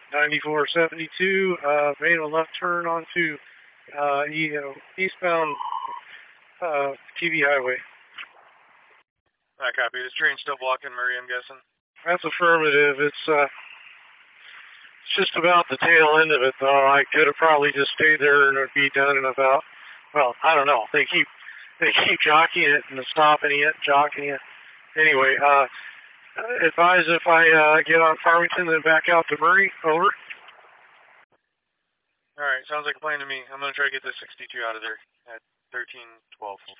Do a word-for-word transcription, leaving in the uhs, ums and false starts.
ninety-four seventy-two, uh, made a left turn onto uh, e, uh, eastbound uh, T V Highway. I copy. Is train still blocking Murray, I'm guessing? That's affirmative. It's uh, it's just about the tail end of it, though. I could have probably just stayed there and it would be done in about, well, I don't know. They keep they keep jockeying it and stopping it, jockeying it. Anyway, uh, advise if I uh, get on Farmington and back out to Murray. Over. All right, sounds like a plan to me. I'm going to try to get this sixty-two out of there at thirteen twelve.